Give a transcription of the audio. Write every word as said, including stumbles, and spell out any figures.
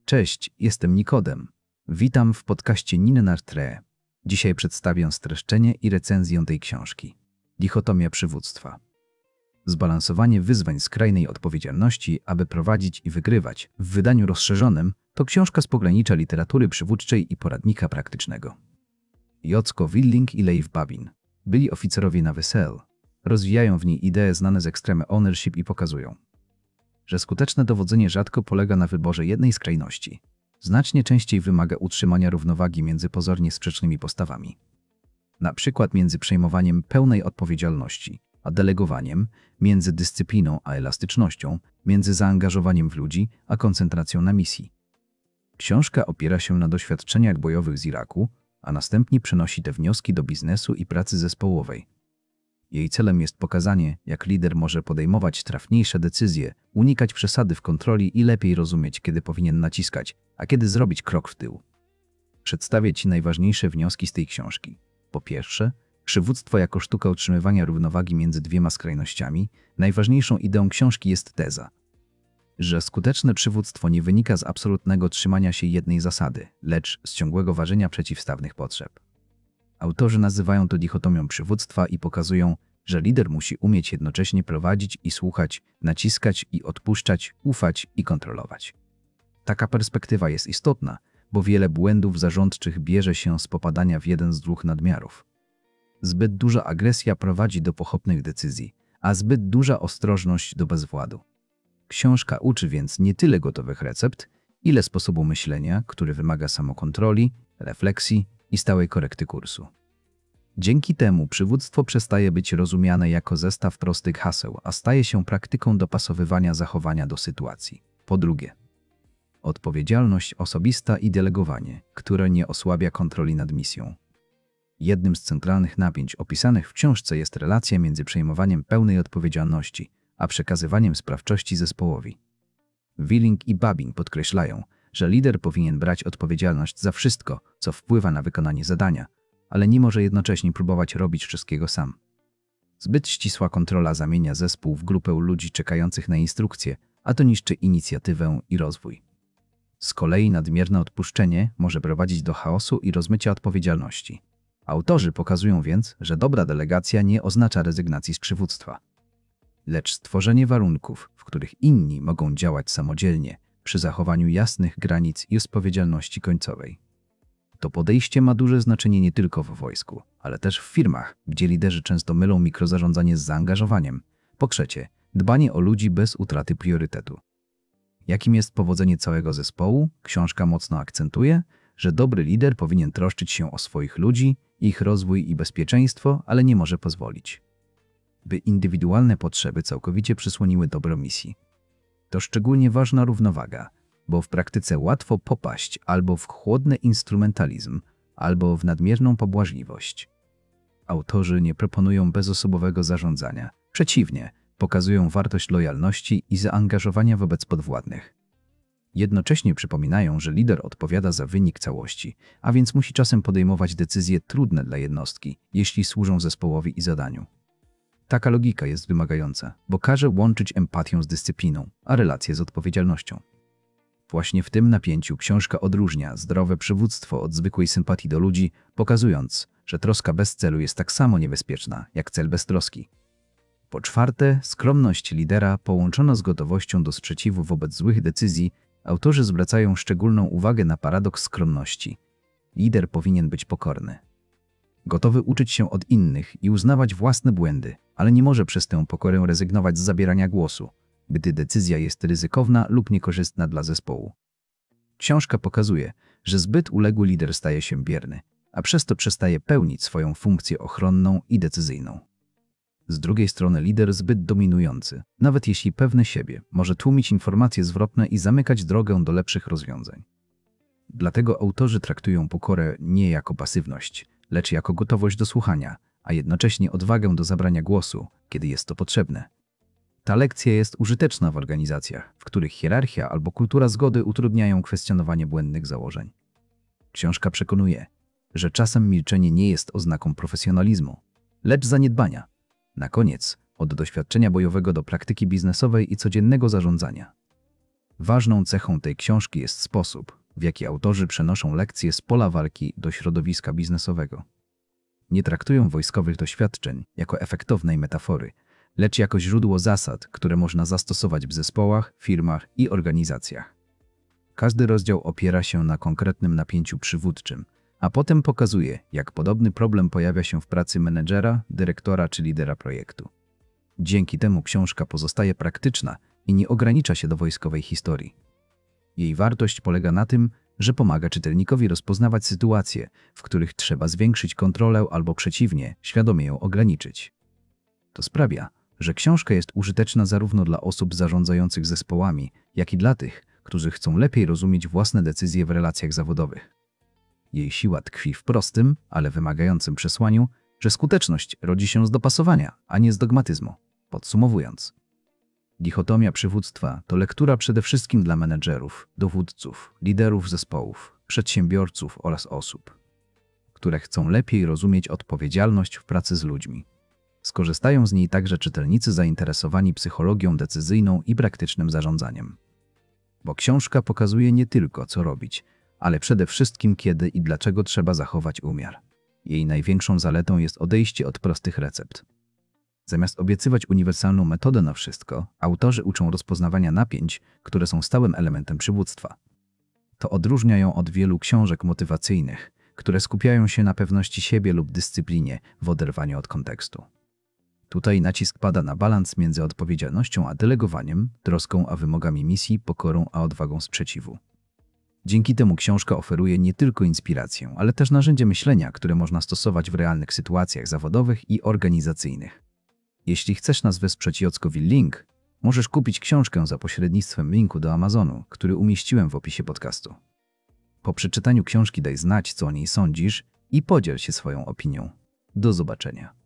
Cześć, jestem Nikodem. Witam w podcaście Ninenartre. Dzisiaj przedstawię streszczenie i recenzję tej książki. Dichotomia przywództwa. Zbalansowanie wyzwań skrajnej odpowiedzialności, aby prowadzić i wygrywać. W wydaniu rozszerzonym to książka z pogranicza literatury przywódczej i poradnika praktycznego. Jocko Willink i Leif Babin byli oficerowie na Wesel. Rozwijają w niej idee znane z Extreme Ownership i pokazują, że skuteczne dowodzenie rzadko polega na wyborze jednej skrajności. Znacznie częściej wymaga utrzymania równowagi między pozornie sprzecznymi postawami. Na przykład między przejmowaniem pełnej odpowiedzialności a delegowaniem, między dyscypliną a elastycznością, między zaangażowaniem w ludzi a koncentracją na misji. Książka opiera się na doświadczeniach bojowych z Iraku, a następnie przenosi te wnioski do biznesu i pracy zespołowej. Jej celem jest pokazanie, jak lider może podejmować trafniejsze decyzje, unikać przesady w kontroli i lepiej rozumieć, kiedy powinien naciskać, a kiedy zrobić krok w tył. Przedstawię Ci najważniejsze wnioski z tej książki. Po pierwsze, przywództwo jako sztuka utrzymywania równowagi między dwiema skrajnościami. Najważniejszą ideą książki jest teza, że skuteczne przywództwo nie wynika z absolutnego trzymania się jednej zasady, lecz z ciągłego ważenia przeciwstawnych potrzeb. Autorzy nazywają to dichotomią przywództwa i pokazują, że lider musi umieć jednocześnie prowadzić i słuchać, naciskać i odpuszczać, ufać i kontrolować. Taka perspektywa jest istotna, bo wiele błędów zarządczych bierze się z popadania w jeden z dwóch nadmiarów. Zbyt duża agresja prowadzi do pochopnych decyzji, a zbyt duża ostrożność do bezwładu. Książka uczy więc nie tyle gotowych recept, ile sposobu myślenia, który wymaga samokontroli, refleksji i stałej korekty kursu. Dzięki temu przywództwo przestaje być rozumiane jako zestaw prostych haseł, a staje się praktyką dopasowywania zachowania do sytuacji. Po drugie, odpowiedzialność osobista i delegowanie, które nie osłabia kontroli nad misją. Jednym z centralnych napięć opisanych w książce jest relacja między przejmowaniem pełnej odpowiedzialności, a przekazywaniem sprawczości zespołowi. Willink i Babin podkreślają, że lider powinien brać odpowiedzialność za wszystko, co wpływa na wykonanie zadania, ale nie może jednocześnie próbować robić wszystkiego sam. Zbyt ścisła kontrola zamienia zespół w grupę ludzi czekających na instrukcje, a to niszczy inicjatywę i rozwój. Z kolei nadmierne odpuszczenie może prowadzić do chaosu i rozmycia odpowiedzialności. Autorzy pokazują więc, że dobra delegacja nie oznacza rezygnacji z przywództwa, lecz stworzenie warunków, w których inni mogą działać samodzielnie, przy zachowaniu jasnych granic i odpowiedzialności końcowej. To podejście ma duże znaczenie nie tylko w wojsku, ale też w firmach, gdzie liderzy często mylą mikrozarządzanie z zaangażowaniem. Po trzecie, dbanie o ludzi bez utraty priorytetu. Jakim jest powodzenie całego zespołu? Książka mocno akcentuje, że dobry lider powinien troszczyć się o swoich ludzi, ich rozwój i bezpieczeństwo, ale nie może pozwolić, by indywidualne potrzeby całkowicie przysłoniły dobro misji. To szczególnie ważna równowaga, bo w praktyce łatwo popaść albo w chłodny instrumentalizm, albo w nadmierną pobłażliwość. Autorzy nie proponują bezosobowego zarządzania. Przeciwnie, pokazują wartość lojalności i zaangażowania wobec podwładnych. Jednocześnie przypominają, że lider odpowiada za wynik całości, a więc musi czasem podejmować decyzje trudne dla jednostki, jeśli służą zespołowi i zadaniu. Taka logika jest wymagająca, bo każe łączyć empatię z dyscypliną, a relacje z odpowiedzialnością. Właśnie w tym napięciu książka odróżnia zdrowe przywództwo od zwykłej sympatii do ludzi, pokazując, że troska bez celu jest tak samo niebezpieczna, jak cel bez troski. Po czwarte, skromność lidera połączona z gotowością do sprzeciwu wobec złych decyzji. Autorzy zwracają szczególną uwagę na paradoks skromności. Lider powinien być pokorny, gotowy uczyć się od innych i uznawać własne błędy, ale nie może przez tę pokorę rezygnować z zabierania głosu, gdy decyzja jest ryzykowna lub niekorzystna dla zespołu. Książka pokazuje, że zbyt uległy lider staje się bierny, a przez to przestaje pełnić swoją funkcję ochronną i decyzyjną. Z drugiej strony lider zbyt dominujący, nawet jeśli pewny siebie, może tłumić informacje zwrotne i zamykać drogę do lepszych rozwiązań. Dlatego autorzy traktują pokorę nie jako pasywność, lecz jako gotowość do słuchania, a jednocześnie odwagę do zabrania głosu, kiedy jest to potrzebne. Ta lekcja jest użyteczna w organizacjach, w których hierarchia albo kultura zgody utrudniają kwestionowanie błędnych założeń. Książka przekonuje, że czasem milczenie nie jest oznaką profesjonalizmu, lecz zaniedbania. Na koniec, od doświadczenia bojowego do praktyki biznesowej i codziennego zarządzania. Ważną cechą tej książki jest sposób, w jaki autorzy przenoszą lekcje z pola walki do środowiska biznesowego. Nie traktują wojskowych doświadczeń jako efektownej metafory, lecz jako źródło zasad, które można zastosować w zespołach, firmach i organizacjach. Każdy rozdział opiera się na konkretnym napięciu przywódczym, a potem pokazuje, jak podobny problem pojawia się w pracy menedżera, dyrektora czy lidera projektu. Dzięki temu książka pozostaje praktyczna i nie ogranicza się do wojskowej historii. Jej wartość polega na tym, że pomaga czytelnikowi rozpoznawać sytuacje, w których trzeba zwiększyć kontrolę albo przeciwnie, świadomie ją ograniczyć. To sprawia, że książka jest użyteczna zarówno dla osób zarządzających zespołami, jak i dla tych, którzy chcą lepiej rozumieć własne decyzje w relacjach zawodowych. Jej siła tkwi w prostym, ale wymagającym przesłaniu, że skuteczność rodzi się z dopasowania, a nie z dogmatyzmu. Podsumowując, Dichotomia przywództwa to lektura przede wszystkim dla menedżerów, dowódców, liderów zespołów, przedsiębiorców oraz osób, które chcą lepiej rozumieć odpowiedzialność w pracy z ludźmi. Skorzystają z niej także czytelnicy zainteresowani psychologią decyzyjną i praktycznym zarządzaniem. Bo książka pokazuje nie tylko, co robić, ale przede wszystkim kiedy i dlaczego trzeba zachować umiar. Jej największą zaletą jest odejście od prostych recept. Zamiast obiecywać uniwersalną metodę na wszystko, autorzy uczą rozpoznawania napięć, które są stałym elementem przywództwa. To odróżnia ją od wielu książek motywacyjnych, które skupiają się na pewności siebie lub dyscyplinie w oderwaniu od kontekstu. Tutaj nacisk pada na balans między odpowiedzialnością a delegowaniem, troską a wymogami misji, pokorą a odwagą sprzeciwu. Dzięki temu książka oferuje nie tylko inspirację, ale też narzędzie myślenia, które można stosować w realnych sytuacjach zawodowych i organizacyjnych. Jeśli chcesz nas wesprzeć Jockowi Link, możesz kupić książkę za pośrednictwem linku do Amazonu, który umieściłem w opisie podcastu. Po przeczytaniu książki daj znać, co o niej sądzisz i podziel się swoją opinią. Do zobaczenia.